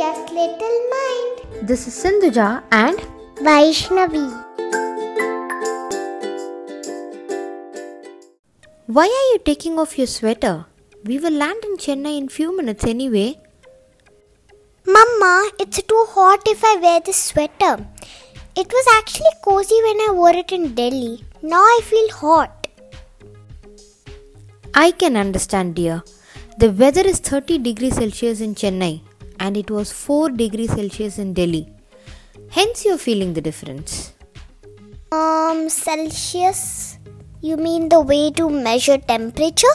Curious Little Mind. This is Sindhuja and Vaishnavi. Why are you taking off your sweater? We will land in Chennai in few minutes anyway. Mama, it's too hot if I wear this sweater. It was actually cozy when I wore it in Delhi. Now I feel hot. I can understand, dear. The weather is 30 degrees Celsius in Chennai and it was 4 degrees Celsius in Delhi. Hence you're feeling the difference. Celsius? You mean the way to measure temperature?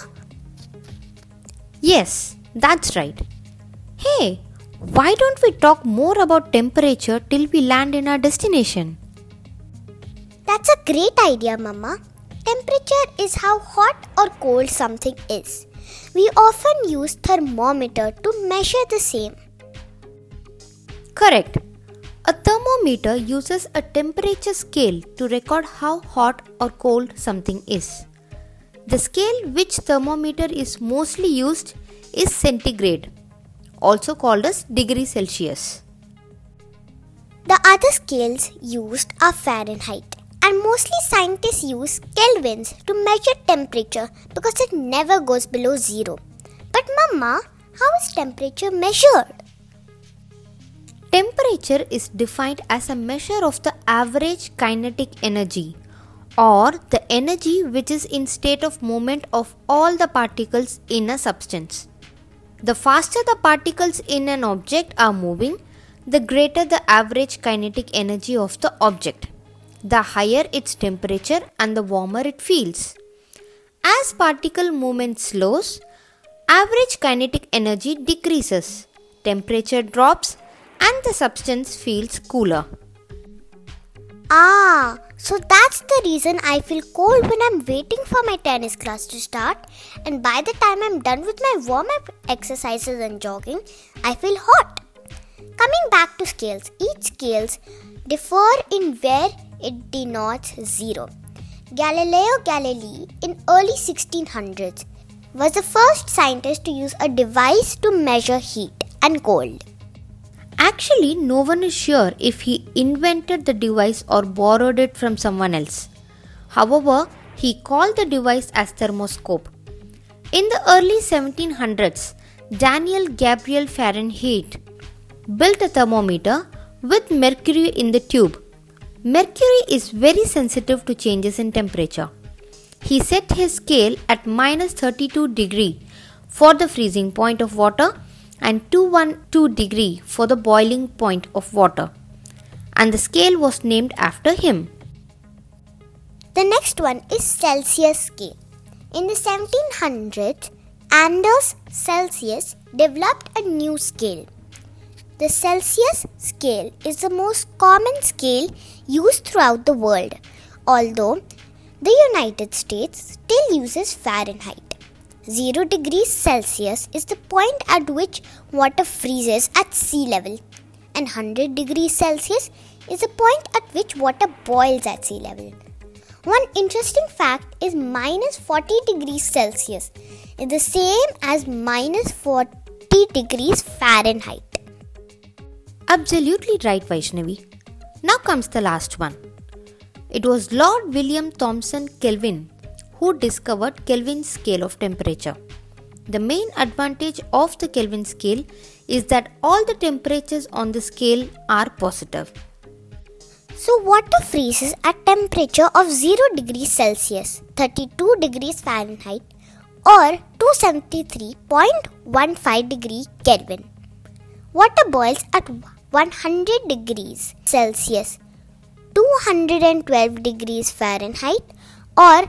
Yes, that's right. Hey, why don't we talk more about temperature till we land in our destination? That's a great idea, Mama. Temperature is how hot or cold something is. We often use thermometer to measure the same. Correct. A thermometer uses a temperature scale to record how hot or cold something is. The scale which thermometer is mostly used is centigrade, also called as degree Celsius. The other scales used are Fahrenheit, and mostly scientists use kelvins to measure temperature because it never goes below zero. But Mama, how is temperature measured? Temperature is defined as a measure of the average kinetic energy or the energy which is in state of movement of all the particles in a substance. The faster the particles in an object are moving, the greater the average kinetic energy of the object. The higher its temperature and the warmer it feels. As particle movement slows, average kinetic energy decreases, temperature drops, and the substance feels cooler. So that's the reason I feel cold when I'm waiting for my tennis class to start, and by the time I'm done with my warm-up exercises and jogging, I feel hot. Coming back to scales, each scales differ in where it denotes zero. Galileo Galilei in early 1600s was the first scientist to use a device to measure heat and cold. Actually, no one is sure if he invented the device or borrowed it from someone else. However, he called the device as thermoscope. In the early 1700s, Daniel Gabriel Fahrenheit built a thermometer with mercury in the tube. Mercury is very sensitive to changes in temperature. He set his scale at minus 32 degree for the freezing point of water and 212 degree for the boiling point of water, and the scale was named after him. The next one is Celsius scale. In the 1700s, Anders Celsius developed a new scale. The Celsius scale is the most common scale used throughout the world, although the United States still uses Fahrenheit. 0 degrees Celsius is the point at which water freezes at sea level, and 100 degrees Celsius is the point at which water boils at sea level. One interesting fact is minus 40 degrees Celsius is the same as minus 40 degrees Fahrenheit. Absolutely right, Vaishnavi. Now comes the last one. It was Lord William Thomson Kelvin who discovered Kelvin's scale of temperature. The main advantage of the Kelvin scale is that all the temperatures on the scale are positive. So water freezes at temperature of 0 degrees Celsius, 32 degrees Fahrenheit or 273.15 degree Kelvin. Water boils at 100 degrees Celsius, 212 degrees Fahrenheit or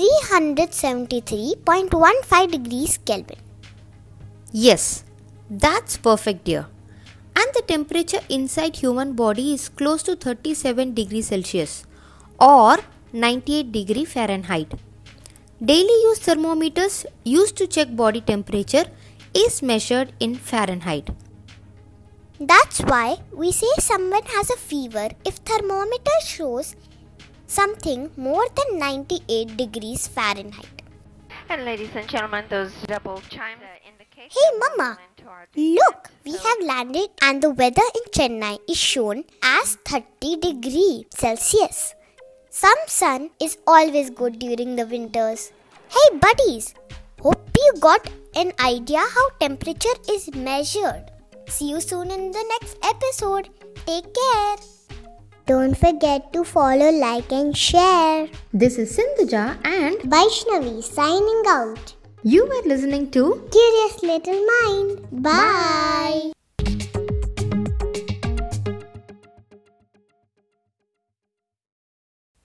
373.15 degrees Kelvin. Yes, that's perfect, dear. And the temperature inside human body is close to 37 degrees Celsius or 98 degree Fahrenheit. Daily use thermometers used to check body temperature is measured in Fahrenheit. That's why we say someone has a fever if thermometer shows something more than 98 degrees Fahrenheit. And ladies and gentlemen, those double chimes indicate. Hey Mama, look, we have landed and the weather in Chennai is shown as 30 degrees Celsius. Some sun is always good during the winters. Hey buddies, hope you got an idea how temperature is measured. See you soon in the next episode. Take care. Don't forget to follow, like and share. This is Sindhuja and Vaishnavi signing out. you were listening to Curious Little Mind. Bye.